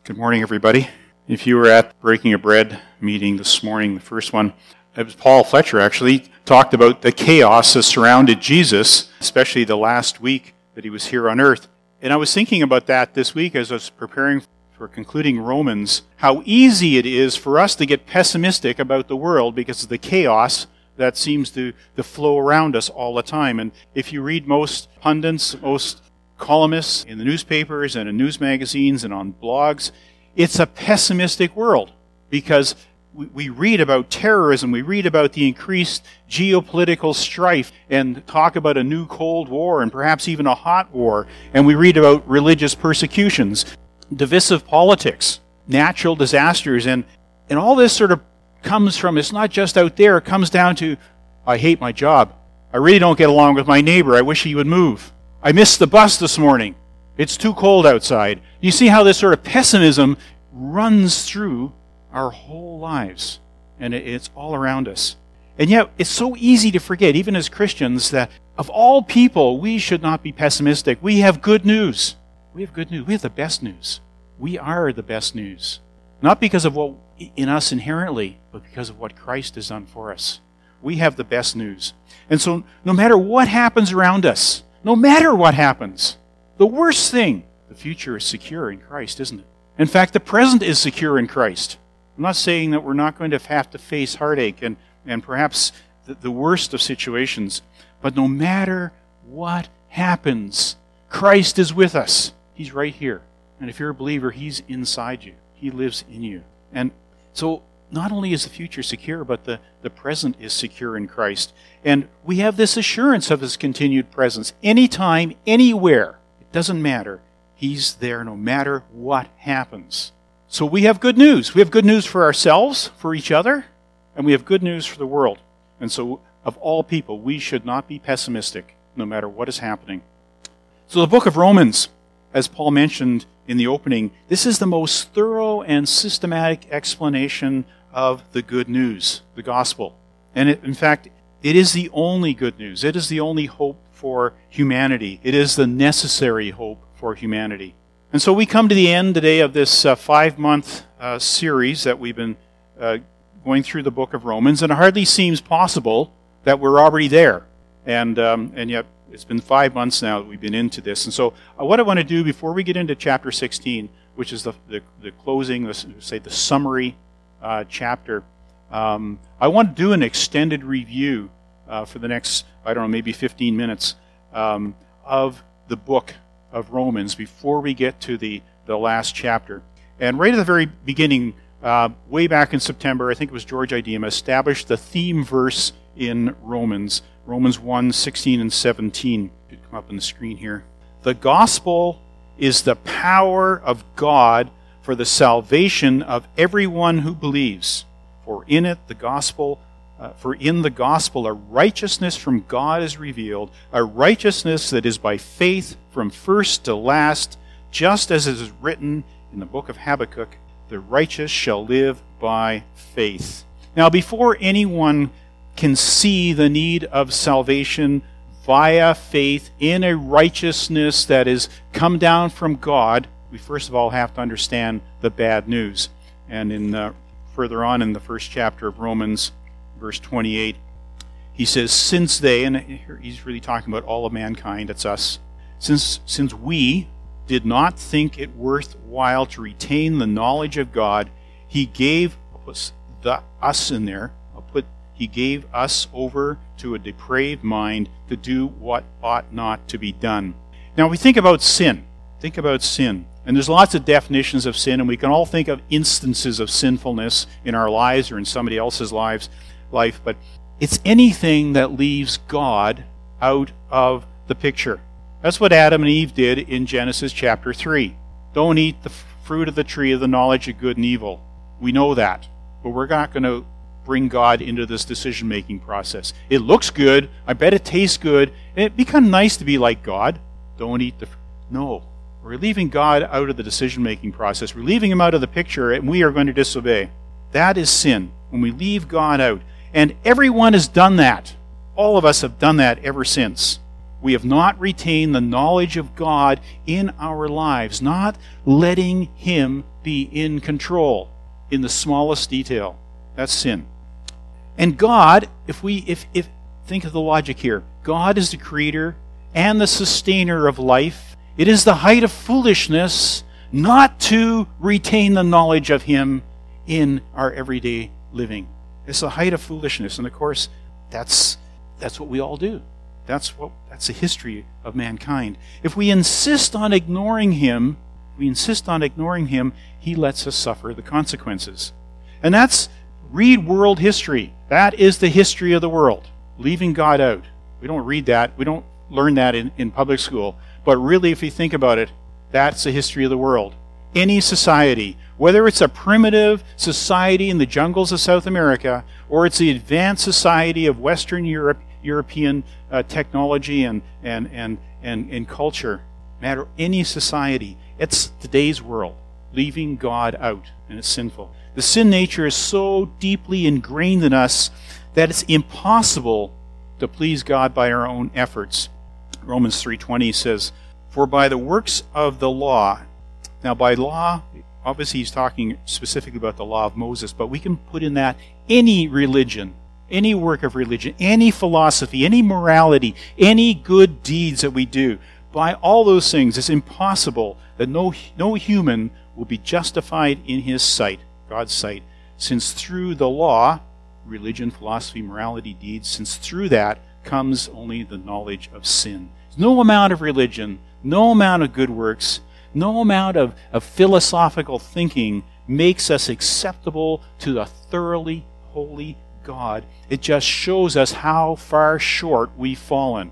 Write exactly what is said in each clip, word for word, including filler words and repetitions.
Good morning, everybody. If you were at Breaking of Bread meeting this morning, the first one, it was Paul Fletcher actually talked about the chaos that surrounded Jesus, especially the last week that he was here on earth. And I was thinking about that this week as I was preparing for concluding Romans, how easy it is for us to get pessimistic about the world because of the chaos that seems to, to flow around us all the time. And if you read most pundits, most columnists in the newspapers and in news magazines and on blogs, it's a pessimistic world because we, we read about terrorism, we read about the increased geopolitical strife and talk about a new Cold War and perhaps even a hot war, and we read about religious persecutions, divisive politics, natural disasters, and, and all this sort of comes from, it's not just out there, it comes down to, I hate my job. I really don't get along with my neighbor. I wish he would move. I missed the bus this morning. It's too cold outside. You see how this sort of pessimism runs through our whole lives, and it's all around us. And yet, it's so easy to forget, even as Christians, that of all people, we should not be pessimistic. We have good news. We have good news. We have the best news. We are the best news. Not because of what in us inherently, but because of what Christ has done for us. We have the best news. And so, no matter what happens around us, no matter what happens, the worst thing, the future is secure in Christ, isn't it? In fact, the present is secure in Christ. I'm not saying that we're not going to have to face heartache and, and perhaps the, the worst of situations, but no matter what happens, Christ is with us. He's right here. And if you're a believer, He's inside you. He lives in you. And so not only is the future secure, but the, the present is secure in Christ. And we have this assurance of His continued presence. Anytime, anywhere, it doesn't matter. He's there no matter what happens. So we have good news. We have good news for ourselves, for each other, and we have good news for the world. And so of all people, we should not be pessimistic no matter what is happening. So the book of Romans, as Paul mentioned in the opening, this is the most thorough and systematic explanation of the good news, the gospel. And it, in fact, it is the only good news. It is the only hope for humanity. It is the necessary hope for humanity. And so we come to the end today of this uh, five-month uh, series that we've been uh, going through the book of Romans, and it hardly seems possible that we're already there. And um, and yet it's been five months now that we've been into this. And so uh, what I want to do before we get into chapter sixteen, which is the the, the closing, the, say the summary uh, chapter, um, I want to do an extended review uh, for the next, I don't know, maybe fifteen minutes um, of the book of Romans before we get to the, the last chapter. And right at the very beginning, uh, way back in September, I think it was George Idema, established the theme verse in Romans, Romans one, sixteen and seventeen. It should come up on the screen here. The gospel is the power of God for the salvation of everyone who believes. For in it, the gospel, uh, for in the gospel, a righteousness from God is revealed, a righteousness that is by faith from first to last, just as it is written in the book of Habakkuk, the righteous shall live by faith. Now, before anyone can see the need of salvation via faith in a righteousness that is come down from God, we first of all have to understand the bad news. And in uh, further on in the first chapter of Romans, verse twenty-eight, he says, since they, and here he's really talking about all of mankind, it's us, since, since we did not think it worthwhile to retain the knowledge of God, he gave, I'll put the us in there, I'll put He gave us over to a depraved mind to do what ought not to be done. Now, we think about sin. Think about sin. And there's lots of definitions of sin, and we can all think of instances of sinfulness in our lives or in somebody else's lives, life, but it's anything that leaves God out of the picture. That's what Adam and Eve did in Genesis chapter three. Don't eat the fruit of the tree of the knowledge of good and evil. We know that, but we're not going to bring God into this decision-making process. It looks good. I bet it tastes good. And it'd be kind of nice to be like God. Don't eat the... No. We're leaving God out of the decision-making process. We're leaving Him out of the picture, and we are going to disobey. That is sin, when we leave God out. And everyone has done that. All of us have done that ever since. We have not retained the knowledge of God in our lives, not letting Him be in control in the smallest detail. That's sin. And God, if we if if think of the logic here, God is the creator and the sustainer of life. It is the height of foolishness not to retain the knowledge of him in our everyday living. It's the height of foolishness, and of course, that's that's what we all do. That's what that's the history of mankind. If we insist on ignoring him, we insist on ignoring him, he lets us suffer the consequences. And that's read world history. That is the history of the world, leaving God out. We don't read that. We don't learn that in, in public school. But really, if you think about it, that's the history of the world. Any society, whether it's a primitive society in the jungles of South America, or it's the advanced society of Western Europe, European uh, technology and, and, and, and, and culture, matter any society, it's today's world, leaving God out, and it's sinful. The sin nature is so deeply ingrained in us that it's impossible to please God by our own efforts. Romans three twenty says, "For by the works of the law," now by law, obviously he's talking specifically about the law of Moses, but we can put in that any religion, any work of religion, any philosophy, any morality, any good deeds that we do. By all those things, it's impossible that no, no human will be justified in his sight, God's sight, since through the law, religion, philosophy, morality, deeds, since through that comes only the knowledge of sin. No amount of religion, no amount of good works, no amount of, of philosophical thinking makes us acceptable to the thoroughly holy God. It just shows us how far short we've fallen.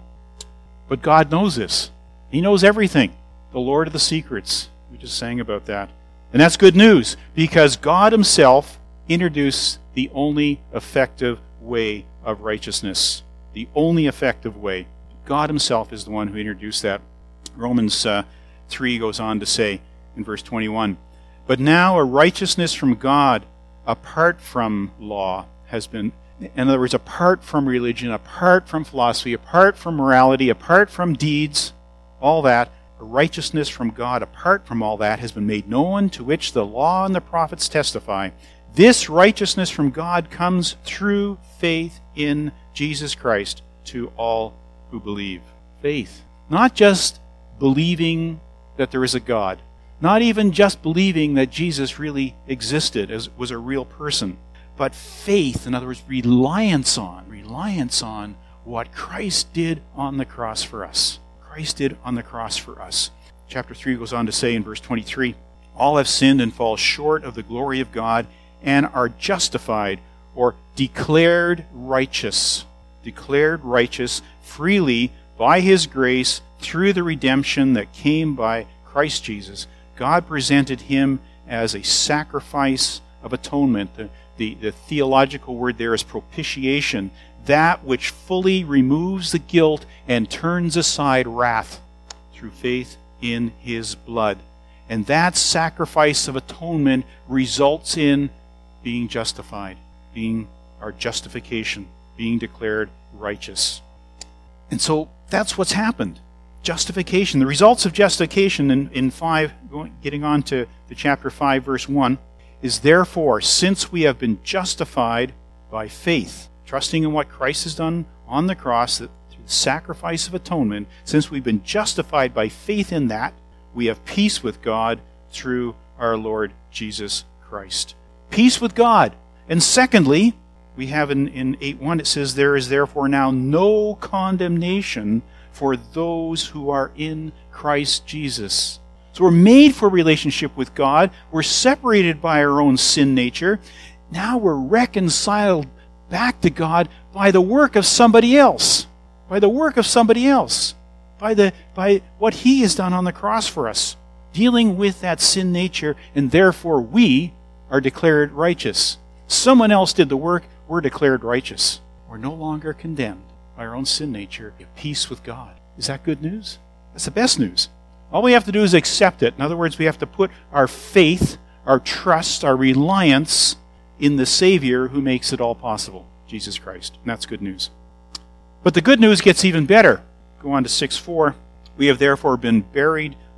But God knows this. He knows everything. The Lord of the secrets. We just sang about that. And that's good news, because God himself introduced the only effective way of righteousness. The only effective way. God himself is the one who introduced that. Romans uh, three goes on to say in verse twenty-one, "But now a righteousness from God apart from law has been," in other words, apart from religion, apart from philosophy, apart from morality, apart from deeds, all that, a righteousness from God apart from all that has been made known, to which the law and the prophets testify. This righteousness from God comes through faith in Jesus Christ to all who believe. Faith. Not just believing that there is a God. Not even just believing that Jesus really existed, as was a real person. But faith, in other words, reliance on, reliance on what Christ did on the cross for us. Christ did on the cross for us. Chapter three goes on to say in verse twenty-three, "All have sinned and fall short of the glory of God and are justified," or declared righteous. Declared righteous freely by his grace through the redemption that came by Christ Jesus. God presented him as a sacrifice of atonement. The, the, the theological word there is propitiation, that which fully removes the guilt and turns aside wrath through faith in his blood. And that sacrifice of atonement results in being justified, being our justification, being declared righteous. And so that's what's happened. Justification. The results of justification in, in five, going, getting on to, to chapter five, verse one, is therefore, since we have been justified by faith, trusting in what Christ has done on the cross, that through the sacrifice of atonement, since we've been justified by faith in that, we have peace with God through our Lord Jesus Christ. Peace with God. And secondly, we have in, in eight one, it says, "There is therefore now no condemnation for those who are in Christ Jesus." So we're made for relationship with God. We're separated by our own sin nature. Now we're reconciled back to God by the work of somebody else. By the work of somebody else. By the by what he has done on the cross for us. Dealing with that sin nature, and therefore we are declared righteous. Someone else did the work, we're declared righteous. We're no longer condemned by our own sin nature. We have peace with God. Is that good news? That's the best news. All we have to do is accept it. In other words, we have to put our faith, our trust, our reliance in the Savior who makes it all possible, Jesus Christ. And that's good news. But the good news gets even better. Go on to six four. "We have therefore been buried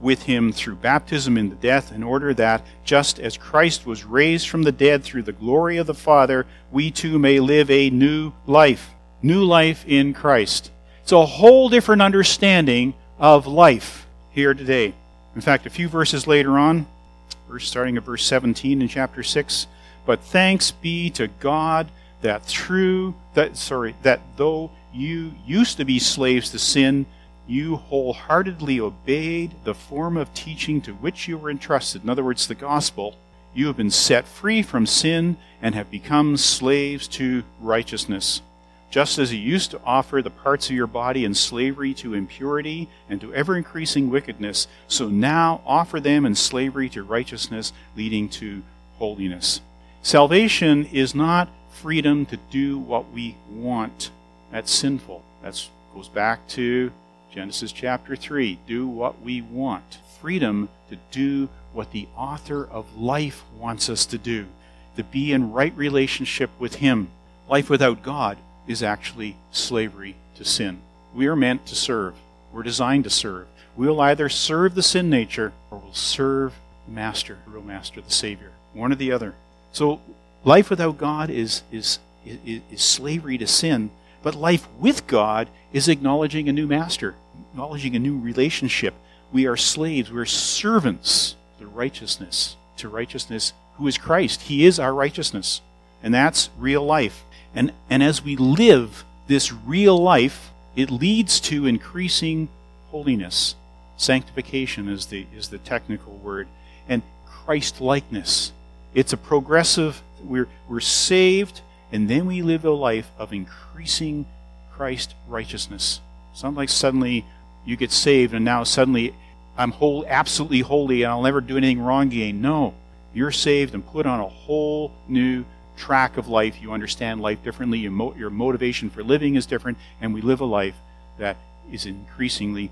with him through baptism into death, in order that, just as Christ was raised from the dead through the glory of the Father, we too may live a new life. New life in Christ. It's a whole different understanding of life here today. In fact, a few verses later on, verse starting at verse seventeen in chapter six, but thanks be to God that through that sorry that though you used to be slaves to sin, you wholeheartedly obeyed the form of teaching to which you were entrusted. In other words, the gospel. You have been set free from sin and have become slaves to righteousness. Just as you used to offer the parts of your body in slavery to impurity and to ever-increasing wickedness, so now offer them in slavery to righteousness, leading to holiness. Salvation is not freedom to do what we want. That's sinful. That goes back to Genesis chapter three. Do what we want. Freedom to do what the author of life wants us to do. To be in right relationship with him. Life without God is actually slavery to sin. We are meant to serve. We're designed to serve. We'll either serve the sin nature or we'll serve the Master, the real Master, the Savior. One or the other. So life without God is, is, is, is slavery to sin, but life with God is acknowledging a new Master, acknowledging a new relationship. We are slaves. We're servants to righteousness, to righteousness who is Christ. He is our righteousness. And that's real life. And, and as we live this real life, it leads to increasing holiness. Sanctification is the, is the technical word. And Christ-likeness. It's a progressive, we're, we're saved, and then we live a life of increasing Christ righteousness. It's not like suddenly you get saved and now suddenly I'm whole, absolutely holy and I'll never do anything wrong again. No. You're saved and put on a whole new track of life. You understand life differently. Your, mo- your motivation for living is different, and we live a life that is increasingly.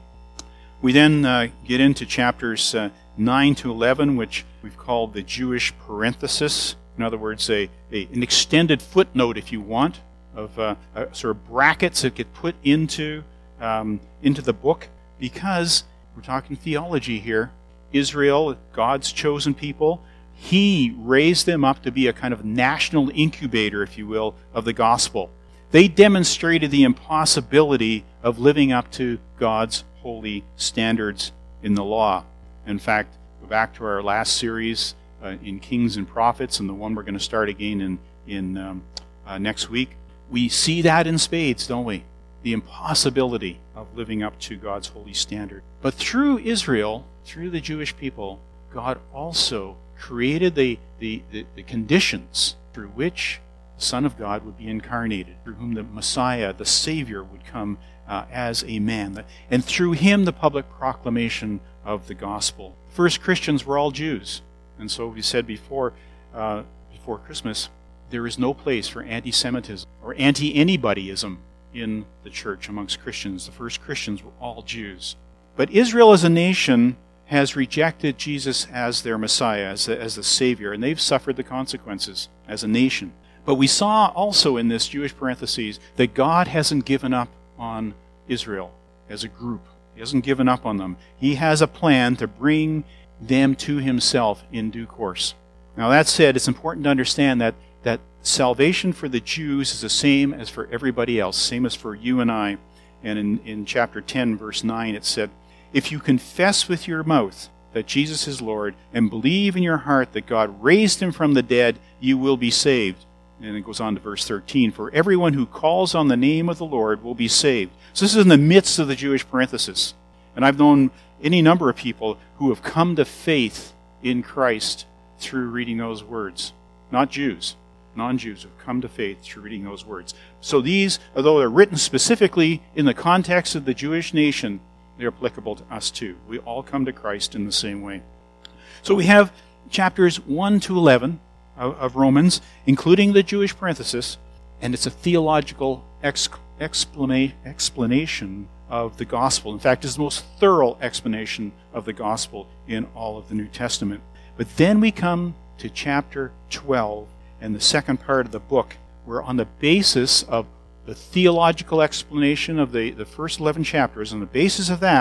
We then uh, get into chapters uh, nine to eleven, which we've called the Jewish parenthesis. In other words, a, a an extended footnote, if you want, of uh, uh, sort of brackets that get put into um, into the book, because we're talking theology here. Israel, God's chosen people. He raised them up to be a kind of national incubator, if you will, of the gospel. They demonstrated the impossibility of living up to God's holy standards in the law. In fact, go back to our last series uh, in Kings and Prophets, and the one we're going to start again in, in um, uh, next week. We see that in spades, don't we? The impossibility of living up to God's holy standard. But through Israel, through the Jewish people, God also created the, the, the, the conditions through which the Son of God would be incarnated, through whom the Messiah, the Savior, would come uh, as a man. And through him, the public proclamation of the gospel. First Christians were all Jews. And so we said before, uh, before Christmas, there is no place for anti-Semitism or anti-anybodyism in the church amongst Christians. The first Christians were all Jews. But Israel as a nation has rejected Jesus as their Messiah, as the, as the Savior, and they've suffered the consequences as a nation. But we saw also in this Jewish parentheses that God hasn't given up on Israel as a group. He hasn't given up on them. He has a plan to bring them to himself in due course. Now that said, it's important to understand that, that salvation for the Jews is the same as for everybody else, same as for you and I. And in, in chapter ten, verse nine, it said, if you confess with your mouth that Jesus is Lord and believe in your heart that God raised him from the dead, you will be saved. And it goes on to verse thirteen, for everyone who calls on the name of the Lord will be saved. So this is in the midst of the Jewish parenthesis. And I've known any number of people who have come to faith in Christ through reading those words. Not Jews, non-Jews have come to faith through reading those words. So these, although they're written specifically in the context of the Jewish nation, they're applicable to us too. We all come to Christ in the same way. So we have chapters one to eleven of, of Romans, including the Jewish parenthesis, and it's a theological ex- explana- explanation of the gospel. In fact, it's the most thorough explanation of the gospel in all of the New Testament. But then we come to chapter twelve and the second part of the book, where on the basis of the theological explanation of the, the first eleven chapters, on the basis of that,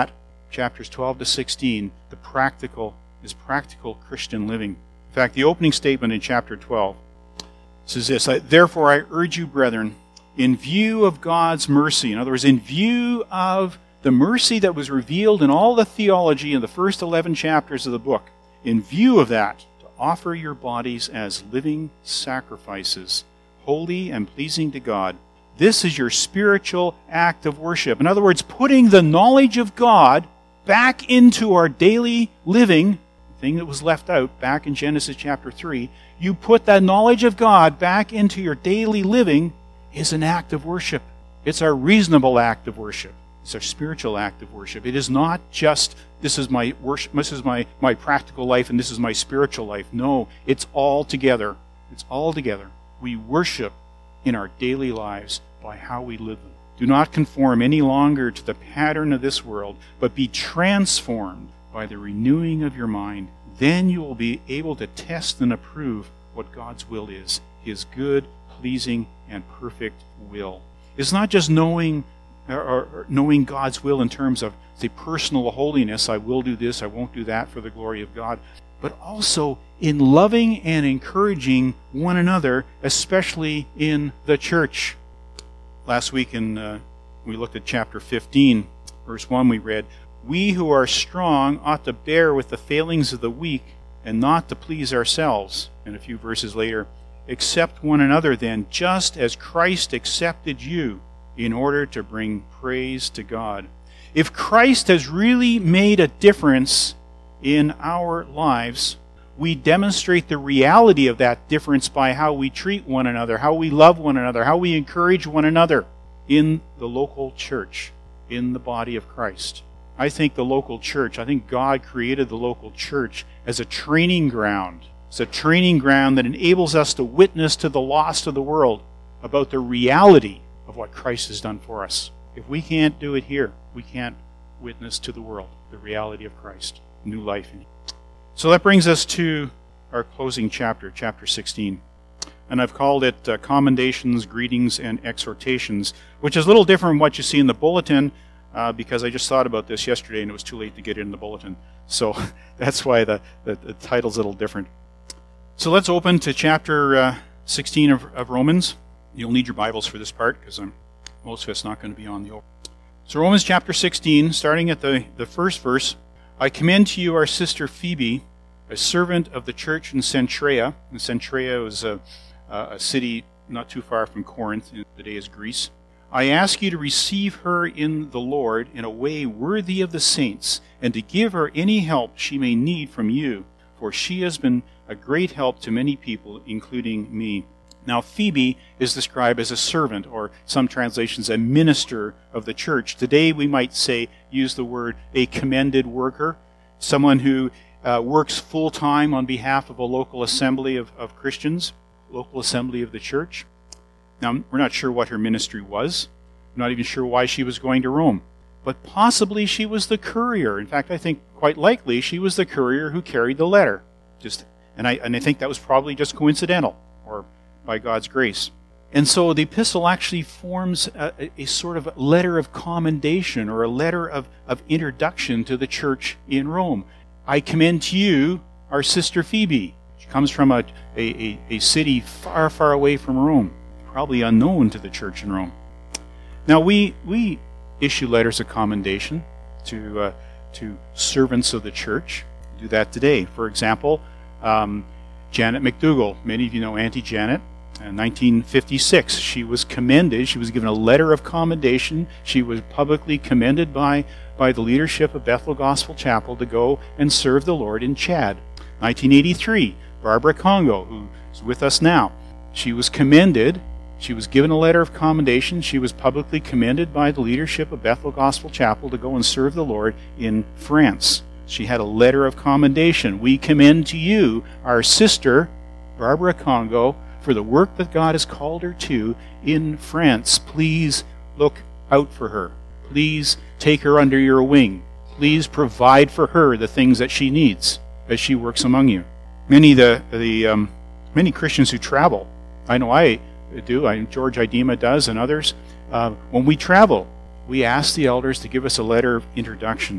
chapters twelve to sixteen, the practical is practical Christian living. In fact, the opening statement in chapter twelve says this, "Therefore I urge you, brethren, in view of God's mercy," in other words, in view of the mercy that was revealed in all the theology in the first eleven chapters of the book, in view of that, to offer your bodies as living sacrifices, holy and pleasing to God. This is your spiritual act of worship. In other words, putting the knowledge of God back into our daily living, the thing that was left out back in Genesis chapter three, you put that knowledge of God back into your daily living is an act of worship. It's our reasonable act of worship. It's our spiritual act of worship. It is not just, this is my worship, this is my, my practical life, and this is my spiritual life. No, it's all together. It's all together. We worship in our daily lives by how we live them. Do not conform any longer to the pattern of this world, but be transformed by the renewing of your mind. Then you will be able to test and approve what God's will is, His good, pleasing, and perfect will. It's not just knowing or, or knowing God's will in terms of, say, personal holiness. I will do this, I won't do that for the glory of God. But also in loving and encouraging one another, especially in the church. Last week in, uh, we looked at chapter fifteen, verse one we read, "We who are strong ought to bear with the failings of the weak and not to please ourselves." And a few verses later, "Accept one another then, just as Christ accepted you, in order to bring praise to God." If Christ has really made a difference in our lives, we demonstrate the reality of that difference by how we treat one another, how we love one another, how we encourage one another in the local church, in the body of Christ. I think the local church, I think God created the local church as a training ground. It's a training ground that enables us to witness to the lost of the world about the reality of what Christ has done for us. If we can't do it here, we can't witness to the world the reality of Christ, new life in Him. So that brings us to our closing chapter, chapter sixteen. And I've called it uh, Commendations, Greetings, and Exhortations, which is a little different from what you see in the bulletin, uh, because I just thought about this yesterday and it was too late to get it in the bulletin. So that's why the, the, the title's a little different. So let's open to chapter uh, sixteen of, of Romans. You'll need your Bibles for this part, because most of it's not going to be on the open. So Romans chapter sixteen, starting at the, the first verse, "I commend to you our sister Phoebe, a servant of the church in Cenchrea." And Cenchrea was a, a city not too far from Corinth, in the day is Greece. "I ask you to receive her in the Lord in a way worthy of the saints, and to give her any help she may need from you, for she has been a great help to many people, including me." Now, Phoebe is described as a servant, or some translations, a minister of the church. Today, we might say, use the word a commended worker, someone who uh, works full-time on behalf of a local assembly of, of Christians, local assembly of the church. Now, we're not sure what her ministry was. We're not even sure why she was going to Rome. But possibly she was the courier. In fact, I think quite likely she was the courier who carried the letter. Just, and I, and I think that was probably just coincidental, or by God's grace. And so the epistle actually forms a, a sort of letter of commendation, or a letter of, of introduction to the church in Rome. "I commend to you our sister Phoebe." She comes from a, a, a city far, far away from Rome, probably unknown to the church in Rome. Now we we issue letters of commendation to uh, to servants of the church. We do that today. For example, um, Janet McDougall. Many of you know Auntie Janet. In nineteen fifty-six, she was commended. She was given a letter of commendation. She was publicly commended by, by the leadership of Bethel Gospel Chapel to go and serve the Lord in Chad. nineteen eighty-three, Barbara Congo, who is with us now, she was commended. She was given a letter of commendation. She was publicly commended by the leadership of Bethel Gospel Chapel to go and serve the Lord in France. She had a letter of commendation. "We commend to you our sister, Barbara Congo, for the work that God has called her to in France. Please look out for her. Please take her under your wing. Please provide for her the things that she needs as she works among you." Many the the um, many Christians who travel, I know I do, I, George Idema does, and others, uh, when we travel, we ask the elders to give us a letter of introduction.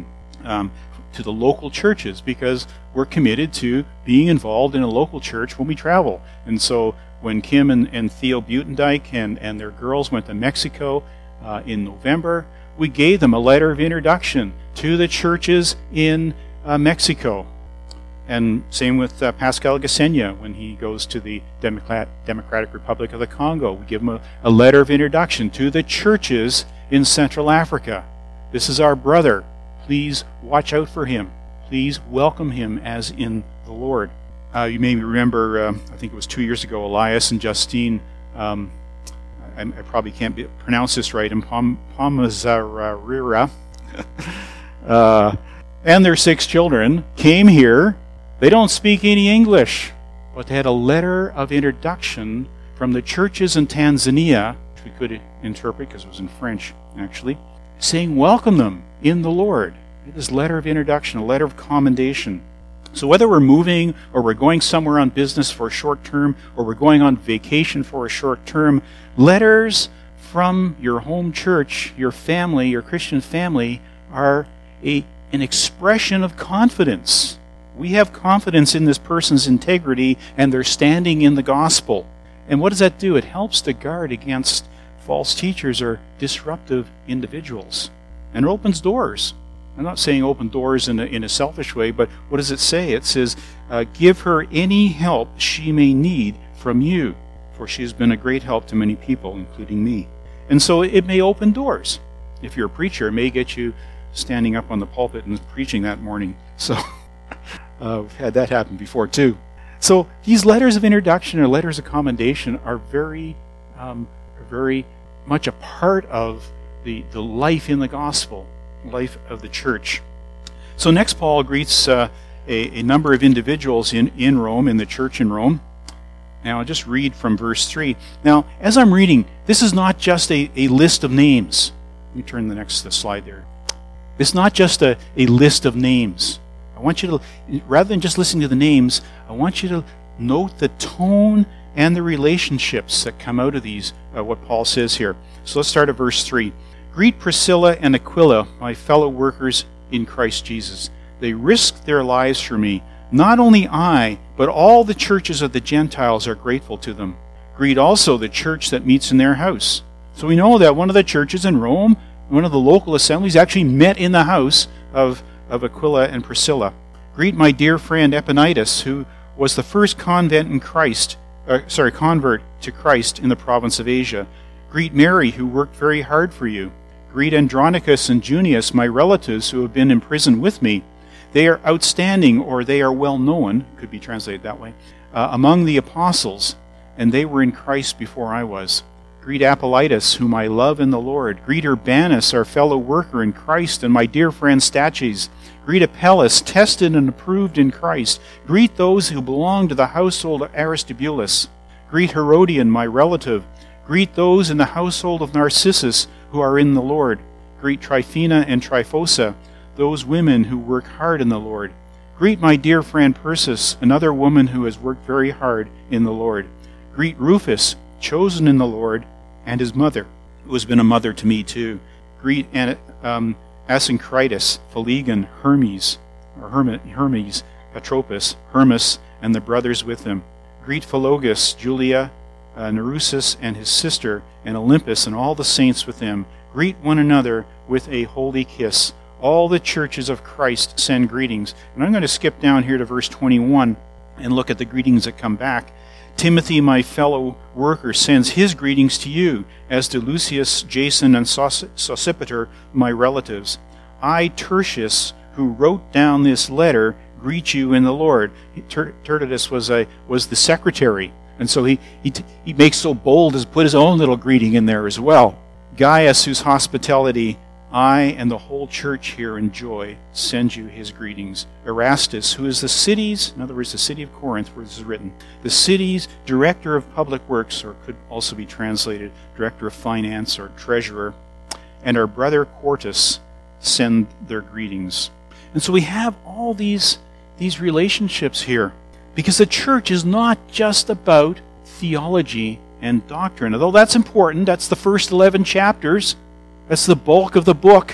um, to the local churches, because we're committed to being involved in a local church when we travel. And so when Kim and, and Theo Butendijk and, and their girls went to Mexico uh, in November, we gave them a letter of introduction to the churches in uh, Mexico. And same with uh, Pascal Gassenia when he goes to the Democrat, Democratic Republic of the Congo. We give him a, a letter of introduction to the churches in Central Africa. This is our brother. Please watch out for him. Please welcome him as in the Lord. Uh, you may remember, uh, I think it was two years ago, Elias and Justine, um, I, I probably can't be, pronounce this right, in Pom, Pomazarira, uh, and their six children came here. They don't speak any English, but they had a letter of introduction from the churches in Tanzania, which we could interpret because it was in French, actually, saying, welcome them in the Lord. This letter of introduction, a letter of commendation. So whether we're moving or we're going somewhere on business for a short term or we're going on vacation for a short term, letters from your home church, your family, your Christian family, are a, an expression of confidence. We have confidence in this person's integrity and their standing in the gospel. And what does that do? It helps to guard against false teachers or disruptive individuals. And it opens doors. I'm not saying open doors in a, in a selfish way, but what does it say? It says, uh, give her any help she may need from you, for she has been a great help to many people, including me. And so it may open doors. If you're a preacher, it may get you standing up on the pulpit and preaching that morning. So uh, we've had that happen before too. So these letters of introduction or letters of commendation are very, um, very much a part of the, the life in the gospel, life of the church. So next Paul greets uh, a, a number of individuals in, in Rome, in the church in Rome. Now I'll just read from verse three. Now, as I'm reading, this is not just a, a list of names. Let me turn the next slide there. It's not just a, a list of names. I want you to, rather than just listening to the names, I want you to note the tone and the relationships that come out of these, uh, what Paul says here. So let's start at verse three. Greet Priscilla and Aquila, my fellow workers in Christ Jesus. They risked their lives for me. Not only I, but all the churches of the Gentiles are grateful to them. Greet also the church that meets in their house. So we know that one of the churches in Rome, one of the local assemblies, actually met in the house of, of Aquila and Priscilla. Greet my dear friend Epaenetus, who was the first convent in Christ, uh, sorry, convert to Christ in the province of Asia. Greet Mary, who worked very hard for you. Greet Andronicus and Junius, my relatives who have been in prison with me. They are outstanding, or they are well known, could be translated that way, uh, among the apostles, and they were in Christ before I was. Greet Apollitus, whom I love in the Lord. Greet Urbanus, our fellow worker in Christ, and my dear friend Stachys. Greet Apelles, tested and approved in Christ. Greet those who belong to the household of Aristobulus. Greet Herodion, my relative. Greet those in the household of Narcissus who are in the Lord. Greet Tryphena and Tryphosa, those women who work hard in the Lord. Greet my dear friend Persis, another woman who has worked very hard in the Lord. Greet Rufus, chosen in the Lord, and his mother, who has been a mother to me too. Greet um, Asyncritus, Phlegon, Hermes, or Hermes, Patrobas, Hermas, and the brothers with them. Greet Philologus, Julia, uh, Nereus and his sister, and Olympus, and all the saints with them. Greet one another with a holy kiss. All the churches of Christ send greetings. And I'm going to skip down here to verse twenty-one and look at the greetings that come back. Timothy, my fellow worker, sends his greetings to you, as do Lucius, Jason, and Sosipater, my relatives. I, Tertius, who wrote down this letter, greet you in the Lord. Ter- Tertius was a was the secretary, and so he, he, he makes so bold as put his own little greeting in there as well. Gaius, whose hospitality I and the whole church here enjoy, send you his greetings. Erastus, who is the city's, in other words, the city of Corinth, where this is written, the city's director of public works, or could also be translated director of finance or treasurer, and our brother Quartus send their greetings. And so we have all these, these relationships here, because the church is not just about theology and doctrine. Although that's important, that's the first eleven chapters. That's the bulk of the book.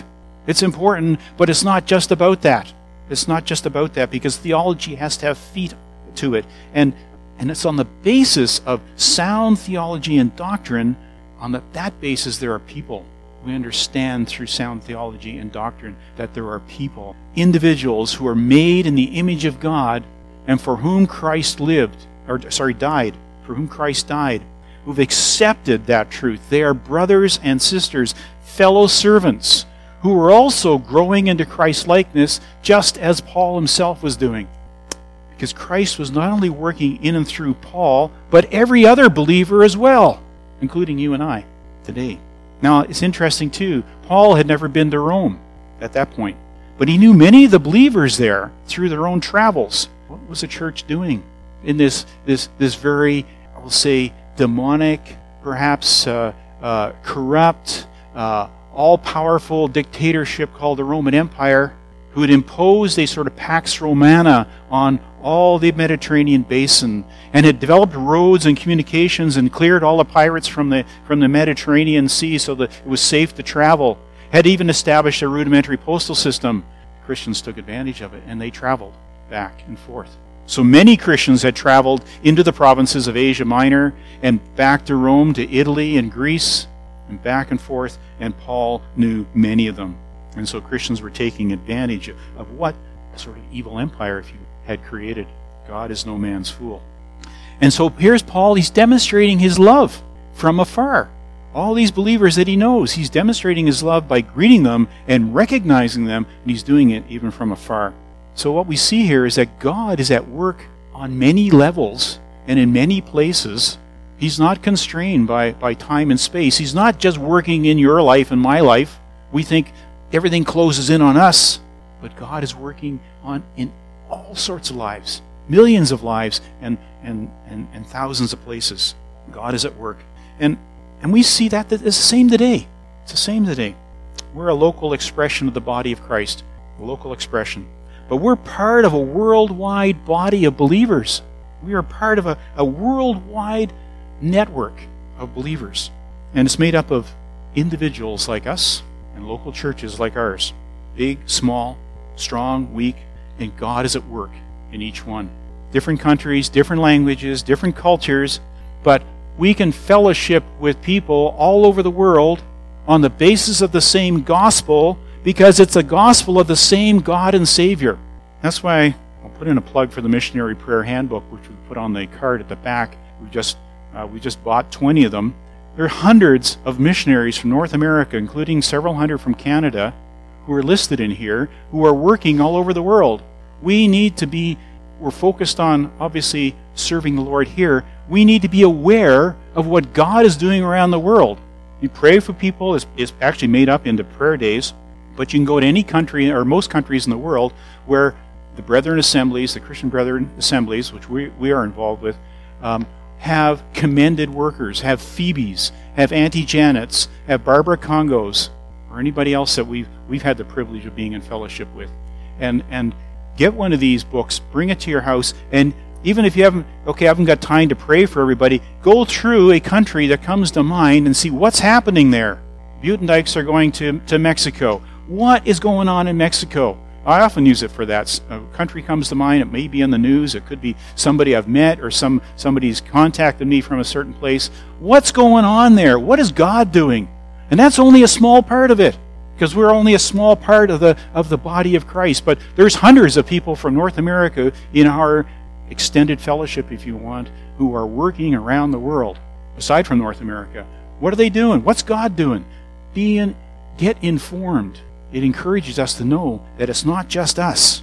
It's important, but it's not just about that. It's not just about that, because theology has to have feet to it. And and it's on the basis of sound theology and doctrine. On the, that basis, there are people. We understand through sound theology and doctrine that there are people, individuals who are made in the image of God and for whom Christ lived, or sorry, died, for whom Christ died, who've accepted that truth. They are brothers and sisters, fellow servants, who are also growing into Christ's likeness, just as Paul himself was doing. Because Christ was not only working in and through Paul, but every other believer as well, including you and I today. Now, it's interesting too, Paul had never been to Rome at that point, but he knew many of the believers there through their own travels. What was the church doing in this this this very, I will say, demonic, perhaps uh, uh, corrupt, uh, all-powerful dictatorship called the Roman Empire, who had imposed a sort of Pax Romana on all the Mediterranean basin, and had developed roads and communications and cleared all the pirates from the from the Mediterranean Sea so that it was safe to travel, had even established a rudimentary postal system. Christians took advantage of it, and they traveled back and forth. So many Christians had traveled into the provinces of Asia Minor and back to Rome, to Italy and Greece, and back and forth, and Paul knew many of them. And so Christians were taking advantage of what sort of evil empire, if you had created. God is no man's fool. And so here's Paul, he's demonstrating his love from afar. All these believers that he knows, he's demonstrating his love by greeting them and recognizing them, and he's doing it even from afar. So what we see here is that God is at work on many levels and in many places. He's not constrained by, by time and space. He's not just working in your life and my life. We think everything closes in on us, but God is working on in all sorts of lives, millions of lives, and and and, and thousands of places. God is at work, and and we see that it's the same today. It's the same today. We're a local expression of the body of Christ, a local expression, but we're part of a worldwide body of believers. We are part of a, a worldwide network of believers, and it's made up of individuals like us and local churches like ours, big, small, strong, weak, and God is at work in each one. Different countries, different languages, different cultures, but we can fellowship with people all over the world on the basis of the same gospel, because it's a gospel of the same God and Savior. That's why I'll put in a plug for the Missionary Prayer Handbook, which we put on the card at the back. We just uh, we just bought twenty of them. There are hundreds of missionaries from North America, including several hundred from Canada, who are listed in here, who are working all over the world. We need to be, we're focused on, obviously, serving the Lord here. We need to be aware of what God is doing around the world. You pray for people. It's, it's actually made up into prayer days, but you can go to any country, or most countries in the world, where the Brethren Assemblies, the Christian Brethren Assemblies, which we, we are involved with, um, have commended workers, have Phoebes, have Auntie Janets, have Barbara Congos, or anybody else that we've we've had the privilege of being in fellowship with. And and get one of these books, bring it to your house, and even if you haven't, okay, I haven't got time to pray for everybody, go through a country that comes to mind and see what's happening there. Butendikes are going to, to Mexico. What is going on in Mexico? I often use it for that. A country comes to mind. It may be in the news. It could be somebody I've met, or some somebody's contacted me from a certain place. What's going on there? What is God doing? And that's only a small part of it, because we're only a small part of the of the body of Christ. But there's hundreds of people from North America in our extended fellowship, if you want, who are working around the world, aside from North America. What are they doing? What's God doing? Being, get informed. It encourages us to know that it's not just us.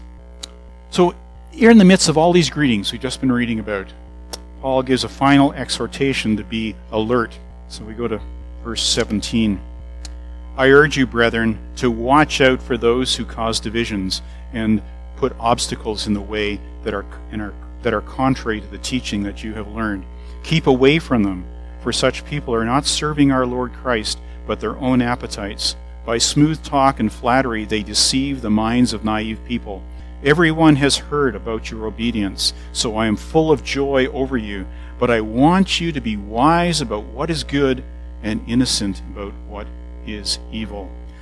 So here in the midst of all these greetings we've just been reading about, Paul gives a final exhortation to be alert. So we go to verse seventeen. I urge you, brethren, to watch out for those who cause divisions and put obstacles in the way that are, and are, that are contrary to the teaching that you have learned. Keep away from them, for such people are not serving our Lord Christ, but their own appetites. By smooth talk and flattery, they deceive the minds of naive people. Everyone has heard about your obedience, so I am full of joy over you. But I want you to be wise about what is good and innocent about what is evil.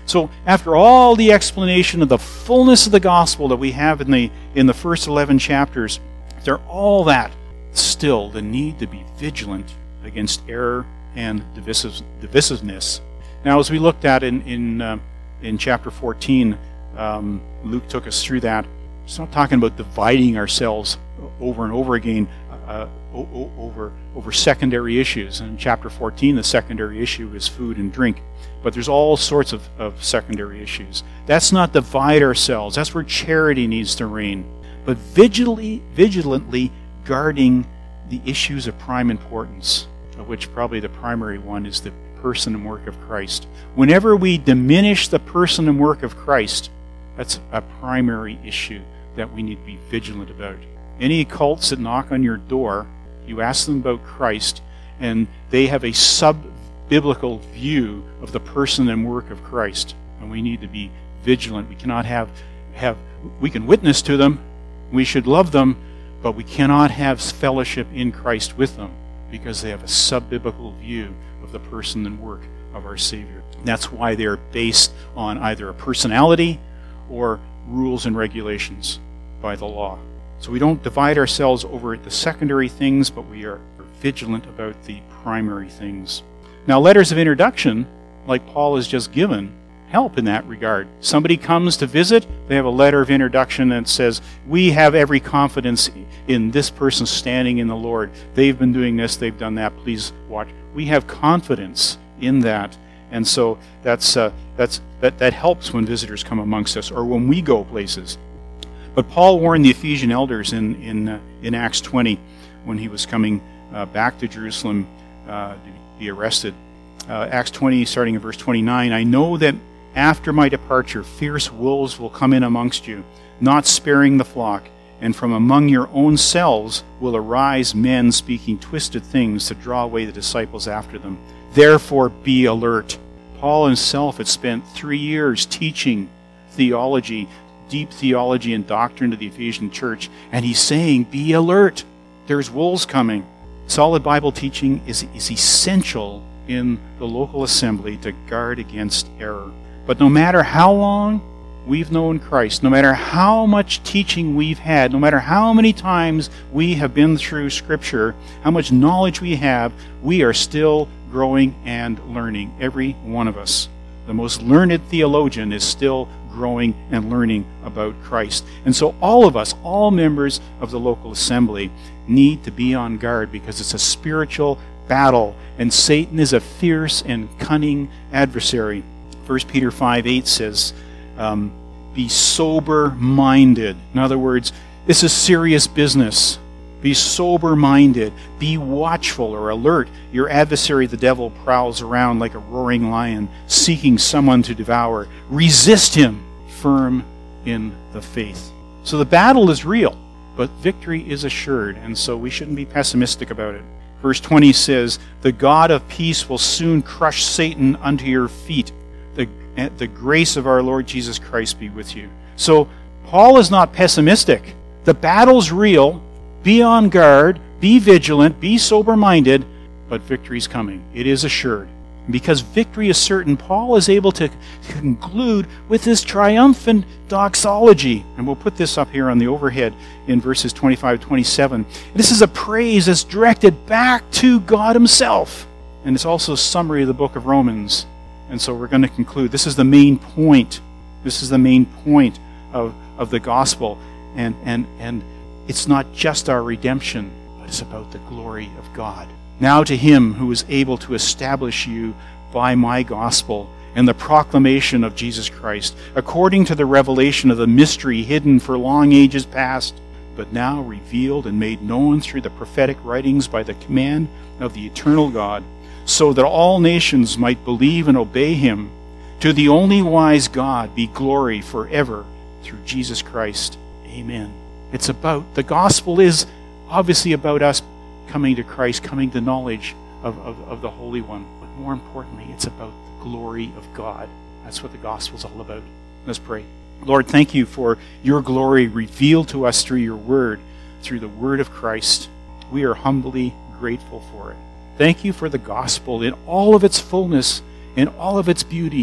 So after all the explanation of the fullness of the gospel that we have in the in the first eleven chapters, after all that, still the need to be vigilant against error and divisive, divisiveness. Now, as we looked at in in, uh, in chapter fourteen, um, Luke took us through that. It's not talking about dividing ourselves over and over again uh, o- over over secondary issues. In chapter fourteen, the secondary issue is food and drink. But there's all sorts of, of secondary issues. That's not divide ourselves. That's where charity needs to reign. But vigilantly, vigilantly guarding the issues of prime importance, of which probably the primary one is the person and work of Christ. Whenever we diminish the person and work of Christ, that's a primary issue that we need to be vigilant about. Any cults that knock on your door, you ask them about Christ, and they have a sub-biblical view of the person and work of Christ. And we need to be vigilant. We cannot have, have we can witness to them, we should love them, but we cannot have fellowship in Christ with them because they have a sub-biblical view of the person and work of our Savior. And that's why they're based on either a personality or rules and regulations by the law. So we don't divide ourselves over the secondary things, but we are vigilant about the primary things. Now, letters of introduction, like Paul has just given, help in that regard. Somebody comes to visit, they have a letter of introduction that says, we have every confidence in this person standing in the Lord. They've been doing this, they've done that, please watch. We have confidence in that. And so that's uh, that's that, that helps when visitors come amongst us or when we go places. But Paul warned the Ephesian elders in in, uh, in Acts twenty when he was coming uh, back to Jerusalem uh, to be arrested. Uh, Acts twenty, starting in verse twenty-nine, I know that after my departure, fierce wolves will come in amongst you, not sparing the flock, and from among your own selves will arise men speaking twisted things to draw away the disciples after them. Therefore be alert. Paul himself had spent three years teaching theology, deep theology and doctrine to the Ephesian church, and he's saying, be alert. There's wolves coming. Solid Bible teaching is, is essential in the local assembly to guard against error. But no matter how long we've known Christ, no matter how much teaching we've had, no matter how many times we have been through Scripture, how much knowledge we have, we are still growing and learning, every one of us. The most learned theologian is still growing and learning about Christ. And so all of us, all members of the local assembly, need to be on guard because it's a spiritual battle, and Satan is a fierce and cunning adversary. First Peter five eight says, um, be sober-minded. In other words, this is serious business. Be sober-minded. Be watchful or alert. Your adversary, the devil, prowls around like a roaring lion, seeking someone to devour. Resist him, firm in the faith. So the battle is real, but victory is assured, and so we shouldn't be pessimistic about it. Verse twenty says, the God of peace will soon crush Satan under your feet. The, the grace of our Lord Jesus Christ be with you. So Paul is not pessimistic. The battle's real. Be on guard. Be vigilant. Be sober-minded. But victory's coming. It is assured. And because victory is certain, Paul is able to conclude with this triumphant doxology. And we'll put this up here on the overhead in verses twenty-five to twenty-seven. This is a praise that's directed back to God himself. And it's also a summary of the book of Romans. And so we're going to conclude. This is the main point. This is the main point of, of the gospel. And, and, and it's not just our redemption, but it's about the glory of God. Now to him who is able to establish you by my gospel and the proclamation of Jesus Christ, according to the revelation of the mystery hidden for long ages past, but now revealed and made known through the prophetic writings by the command of the eternal God, so that all nations might believe and obey him. To the only wise God be glory forever through Jesus Christ. Amen. It's about, the gospel is obviously about us coming to Christ, coming to knowledge of, of, of the Holy One. But more importantly, it's about the glory of God. That's what the gospel is all about. Let's pray. Lord, thank you for your glory revealed to us through your word, through the word of Christ. We are humbly grateful for it. Thank you for the gospel in all of its fullness, in all of its beauty,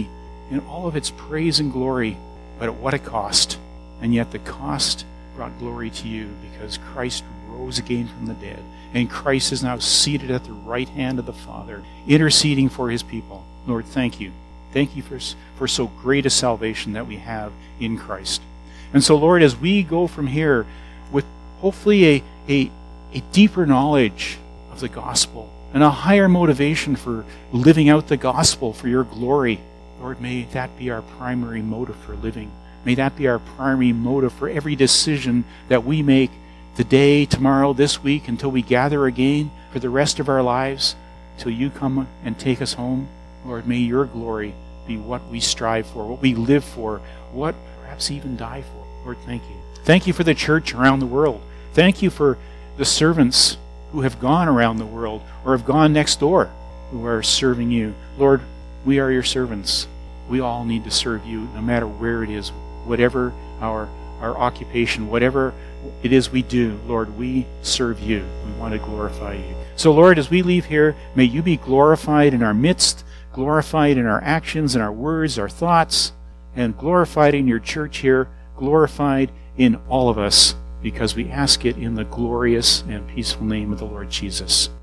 in all of its praise and glory, but at what a cost. And yet the cost brought glory to you because Christ rose again from the dead. And Christ is now seated at the right hand of the Father, interceding for his people. Lord, thank you. Thank you for, for so great a salvation that we have in Christ. And so, Lord, as we go from here with hopefully a, a, a deeper knowledge of the gospel and a higher motivation for living out the gospel for your glory, Lord, may that be our primary motive for living. May that be our primary motive for every decision that we make today, tomorrow, this week, until we gather again for the rest of our lives, till you come and take us home. Lord, may your glory be what we strive for, what we live for, what perhaps even die for. Lord, thank you. Thank you for the church around the world. Thank you for the servants who have gone around the world or have gone next door who are serving you. Lord, we are your servants. We all need to serve you no matter where it is, whatever our, our occupation, whatever it is we do. Lord, we serve you. We want to glorify you. So, Lord, as we leave here, may you be glorified in our midst, glorified in our actions, in our words, our thoughts, and glorified in your church here, glorified in all of us, because we ask it in the glorious and peaceful name of the Lord Jesus.